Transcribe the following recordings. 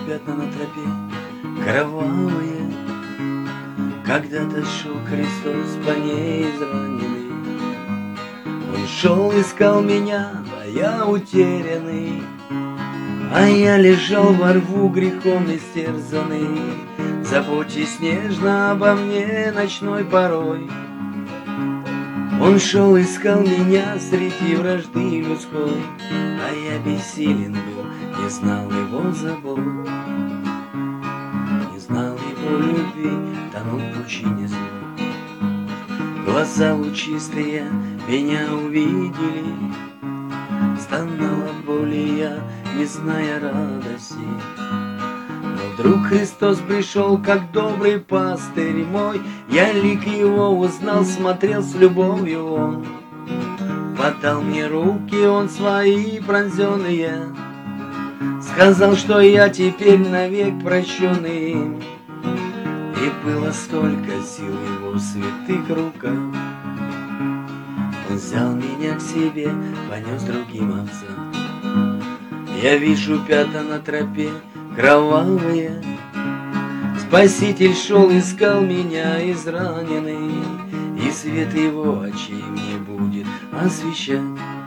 пятна на тропе кровавые. Когда-то шел Христос по ней израненный. Он шел, искал меня, а я утерянный. А я лежал во рву грехом истерзанный. Заботьтесь нежно обо мне ночной порой. Он шел, искал меня среди вражды людской, а я бессилен был, не знал его забот, не знал его любви, тонул в пучине злой. Глаза лучистые меня увидели, стонал от боли я, не зная радости. Но вдруг Христос пришел, как добрый пастырь мой. Я лик его узнал, смотрел с любовью он. Подал мне руки он свои пронзенные, сказал, что я теперь навек прощенный им. И было столько сил в его святых руках. Он взял меня к себе, понес другим овцам. Я вижу пятна на тропе кровавые. Спаситель шел, искал меня израненный, и свет его очей мне будет освещать.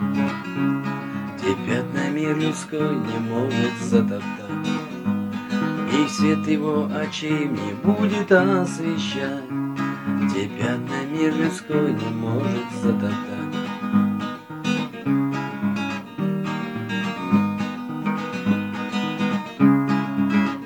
Те пятна мир людской не может затоптать, и свет его очей мне будет освещать. Те пятна мир людской не может затоптать,